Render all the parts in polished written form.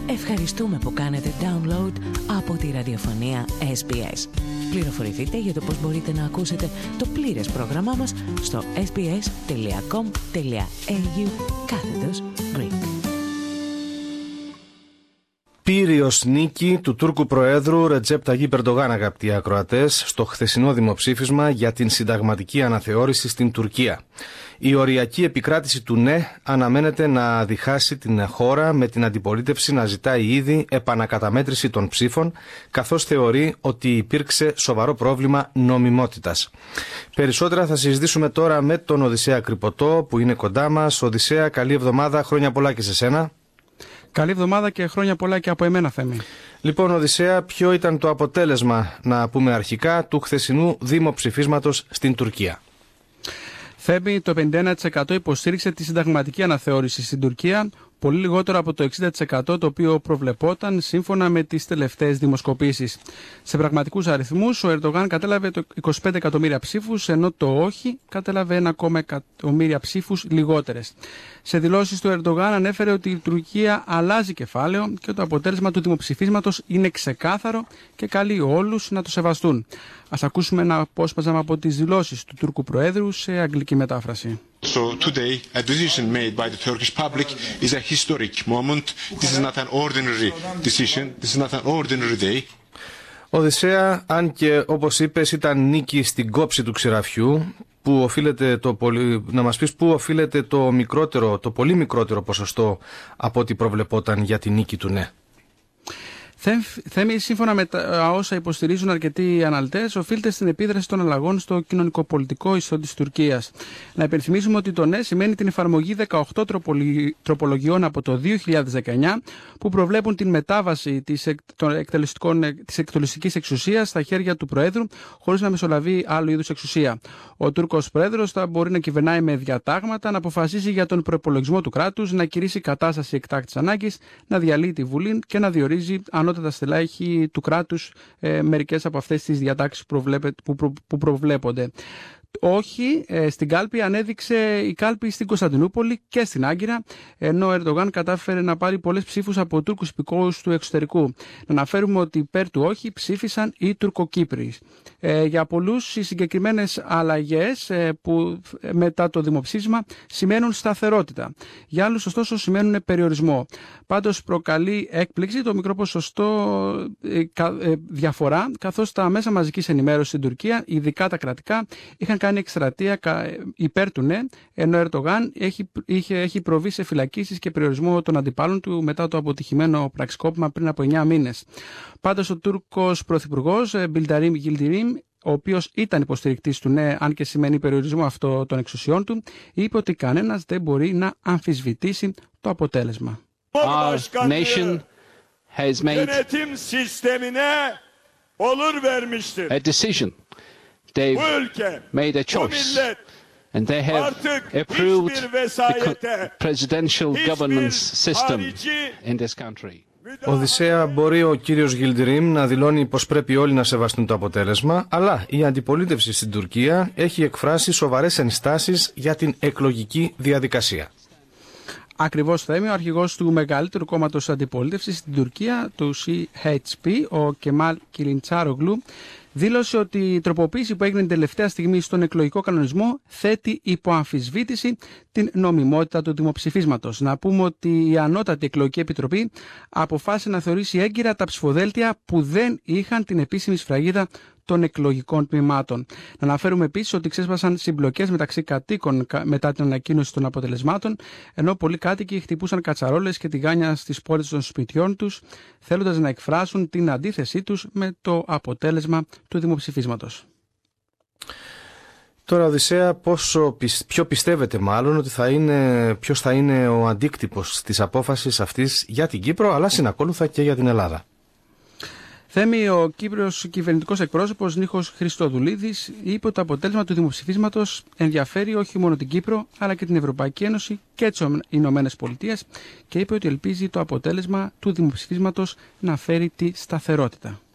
Ευχαριστούμε που κάνετε download από τη ραδιοφωνία SBS. Πληροφορηθείτε για το πώς μπορείτε να ακούσετε το πλήρες πρόγραμμά μας στο sbs.com.au/Greek. Πύριος νίκη του Τούρκου Προέδρου Ρετζέπ Ταγίπ Ερντογάν, αγαπητοί ακροατές, στο χθεσινό δημοψήφισμα για την συνταγματική αναθεώρηση στην Τουρκία. Η οριακή επικράτηση του ναι αναμένεται να διχάσει την χώρα, με την αντιπολίτευση να ζητάει ήδη επανακαταμέτρηση των ψήφων, καθώς θεωρεί ότι υπήρξε σοβαρό πρόβλημα νομιμότητας. Περισσότερα θα συζητήσουμε τώρα με τον Οδυσσέα Κρυποτό που είναι κοντά μας. Οδυσσέα, καλή εβδομάδα, χρόνια πολλά και σε σένα. Καλή εβδομάδα και χρόνια πολλά και από εμένα, Θέμη. Λοιπόν, Οδυσσέα, ποιο ήταν το αποτέλεσμα, να πούμε αρχικά, του χθεσινού δημοψηφίσματος στην Τουρκία? Θέμη, το 51% υποστήριξε τη συνταγματική αναθεώρηση στην Τουρκία, πολύ λιγότερο από το 60% το οποίο προβλεπόταν σύμφωνα με τις τελευταίες δημοσκοπήσεις. Σε πραγματικούς αριθμούς, ο Ερντογάν κατέλαβε το 25 εκατομμύρια ψήφους, ενώ το όχι κατέλαβε 1,1 εκατομμύρια ψήφους λιγότερες. Σε δηλώσεις του Ερντογάν ανέφερε ότι η Τουρκία αλλάζει κεφάλαιο και το αποτέλεσμα του δημοψηφίσματος είναι ξεκάθαρο και καλεί όλους να το σεβαστούν. Ας ακούσουμε ένα απόσπασμα από τις δηλώσεις του Τούρκου Προέδρου σε αγγλική μετάφραση. So today, a decision made by the Turkish public is a historic moment. This is not an ordinary decision. This is not an ordinary day. Οδυσσέα, αν και όπως είπες ήταν νίκη στην κόψη του ξηραφιού, που οφείλεται να μας πεις πού οφείλεται το πολύ μικρότερο ποσοστό από ό,τι προβλεπόταν για τη νίκη του ναι? Θέμη, σύμφωνα με τα όσα υποστηρίζουν αρκετοί αναλυτές, οφείλεται στην επίδραση των αλλαγών στο κοινωνικοπολιτικό ιστό της Τουρκίας. Να υπενθυμίσουμε ότι το ναι σημαίνει την εφαρμογή 18 τροπολογιών από το 2019 που προβλέπουν την μετάβαση της εκτελεστικής εξουσίας στα χέρια του Προέδρου, χωρίς να μεσολαβεί άλλου είδους εξουσία. Ο Τούρκος Πρόεδρος θα μπορεί να κυβερνάει με διατάγματα, να αποφασίζει για τον προϋπολογισμό του κράτους, να κηρύσει κατάσταση εκτάκτης ανάγκης, να διαλύει τη Βουλή και να διορίζει ανώτατα στελέχη του κράτους μερικές από αυτές τις διατάξεις που προβλέπονται. Όχι, στην κάλπη ανέδειξε η κάλπη στην Κωνσταντινούπολη και στην Άγκυρα, ενώ ο Ερντογάν κατάφερε να πάρει πολλές ψήφους από Τούρκους υπηκόους του εξωτερικού. Να αναφέρουμε ότι υπέρ του όχι ψήφισαν οι Τουρκοκύπριοι. Για πολλούς οι συγκεκριμένες αλλαγές που μετά το δημοψήφισμα σημαίνουν σταθερότητα. Για άλλους ωστόσο σημαίνουν περιορισμό. Πάντως προκαλεί έκπληξη το μικρό ποσοστό διαφορά, καθώς τα μέσα μαζικής ενημέρωσης στην Τουρκία, ειδικά τα κρατικά, είχαν κάνει εκστρατεία υπέρ του ναι, ενώ ο Ερντογάν έχει προβεί σε φυλακίσεις και περιορισμό των αντιπάλων του μετά το αποτυχημένο πραξικόπημα πριν από 9 μήνες. Πάντως ο Τούρκος Πρωθυπουργός Μπιλνταρίμ Γιλντιρίμ, ο οποίος ήταν υποστηρικτής του ναι, αν και σημαίνει περιορισμό αυτό των εξουσιών του, είπε ότι κανένας δεν μπορεί να αμφισβητήσει το αποτέλεσμα. Our nation has made a decision. They've made a choice, and they have approved the presidential governance system in this country. Οδυσσέα, μπορεί ο κύριος Γιλντιρίμ να δηλώνει πως πρέπει όλοι να σεβαστούν το αποτέλεσμα, αλλά η αντιπολίτευση στην Τουρκία έχει εκφράσει σοβαρές ενστάσεις για την εκλογική διαδικασία. Ακριβώς, Θέμη, ο αρχηγός του μεγαλύτερου κόμματος αντιπολίτευσης στην Τουρκία, του CHP, ο Κεμάλ Κιλιντσάρογλου, δήλωσε ότι η τροποποίηση που έγινε την τελευταία στιγμή στον εκλογικό κανονισμό θέτει υπό αμφισβήτηση την νομιμότητα του δημοψηφίσματος. Να πούμε ότι η Ανώτατη Εκλογική Επιτροπή αποφάσισε να θεωρήσει έγκυρα τα ψηφοδέλτια που δεν είχαν την επίσημη σφραγίδα των εκλογικών τμήματων. Να αναφέρουμε επίσης ότι ξέσπασαν συμπλοκές μεταξύ κατοίκων μετά την ανακοίνωση των αποτελεσμάτων, ενώ πολλοί κάτοικοι χτυπούσαν κατσαρόλες και τηγάνια στις πόρτες των σπιτιών τους, θέλοντας να εκφράσουν την αντίθεσή τους με το αποτέλεσμα του δημοψηφίσματος. Τώρα, Οδυσσέα, ποιο πιστεύετε μάλλον ότι ποιος θα είναι ο αντίκτυπος της απόφασης αυτής για την Κύπρο, αλλά συνακόλουθα και για την Ελλάδα? Θέμη, ο Κύπριος κυβερνητικός εκπρόσωπος Νίχος Χριστοδουλίδης είπε ότι το αποτέλεσμα του δημοψηφίσματος ενδιαφέρει όχι μόνο την Κύπρο, αλλά και την Ευρωπαϊκή Ένωση και τις Ηνωμένες Πολιτείες, και είπε ότι ελπίζει το αποτέλεσμα του δημοψηφίσματος να φέρει τη σταθερότητα.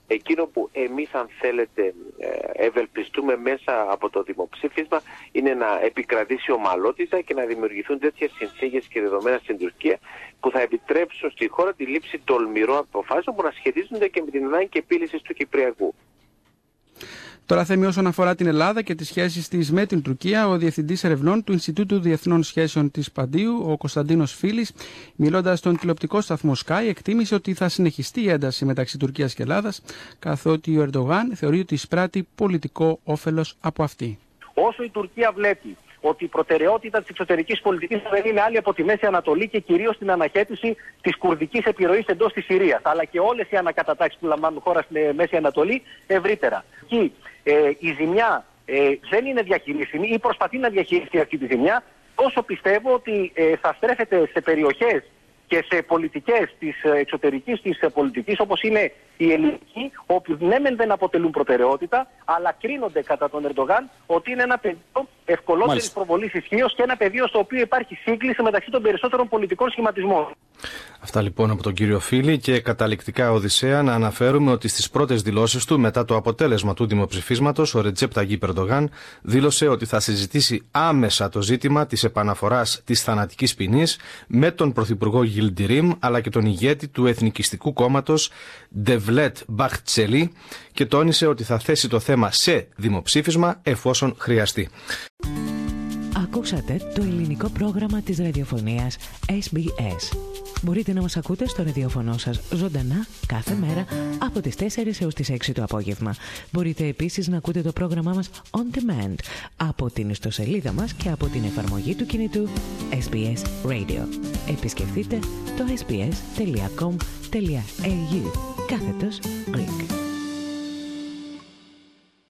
Εκείνο που εμείς, αν θέλετε, ευελπιστούμε μέσα από το δημοψήφισμα είναι να επικρατήσει ομαλότητα και να δημιουργηθούν τέτοιες συνθήκες και δεδομένα στην Τουρκία που θα επιτρέψουν στη χώρα τη λήψη τολμηρών αποφάσεων που να σχετίζονται και με την ανάγκη επίλυσης του Κυπριακού. Τώρα, Θέμη, όσον αφορά την Ελλάδα και τις σχέσεις της με την Τουρκία, ο Διευθυντής Ερευνών του Ινστιτούτου Διεθνών Σχέσεων της Παντίου, ο Κωνσταντίνος Φίλης, μιλώντας στον τηλεοπτικό σταθμό Sky, εκτίμησε ότι θα συνεχιστεί η ένταση μεταξύ Τουρκίας και Ελλάδας, καθότι ο Ερντογάν θεωρεί ότι εισπράττει πολιτικό όφελος από αυτή. Όσο η Τουρκία βλέπει ότι η προτεραιότητα της εξωτερικής πολιτικής δεν είναι άλλη από τη Μέση Ανατολή και κυρίως την αναχέτηση της κουρδικής επιρροής εντός της Συρίας, αλλά και όλες οι ανακατατάξεις που λαμβάνουν χώρα στη Μέση Ανατολή ευρύτερα. Και η ζημιά δεν είναι διαχειρίσιμη ή προσπαθεί να διαχειριστεί αυτή τη ζημιά, όσο πιστεύω ότι θα στρέφεται σε περιοχές και σε πολιτικές της εξωτερικής της πολιτικής, όπως είναι η ελληνική, όπου ναι μεν δεν αποτελούν προτεραιότητα, αλλά κρίνονται κατά τον Ερντογάν ότι είναι ένα πεδίο ευκολότερης προβολής ισχύως και ένα πεδίο στο οποίο υπάρχει σύγκληση μεταξύ των περισσότερων πολιτικών σχηματισμών. Αυτά λοιπόν από τον κύριο Φίλη, και καταληκτικά, Οδυσσέα, να αναφέρουμε ότι στις πρώτες δηλώσεις του μετά το αποτέλεσμα του δημοψηφίσματος, ο Ρετζέπ Ταγίπ Ερντογάν δήλωσε ότι θα συζητήσει άμεσα το ζήτημα της επαναφοράς της θανατικής ποινής με τον Πρωθυπουργό Γιλντιρίμ αλλά και τον ηγέτη του Εθνικιστικού Κόμματος Ντεβλέτ Μπαχτσελή, και τόνισε ότι θα θέσει το θέμα σε δημοψήφισμα εφόσον χρειαστεί. Ακούσατε το ελληνικό πρόγραμμα της ραδιοφωνίας SBS. Μπορείτε να μας ακούτε στο ραδιοφωνό σας ζωντανά κάθε μέρα από τις 4 έως τις 6 το απόγευμα. Μπορείτε επίσης να ακούτε το πρόγραμμά μας on demand από την ιστοσελίδα μας και από την εφαρμογή του κινητού SBS Radio. Επισκεφτείτε το sbs.com.au / Greek.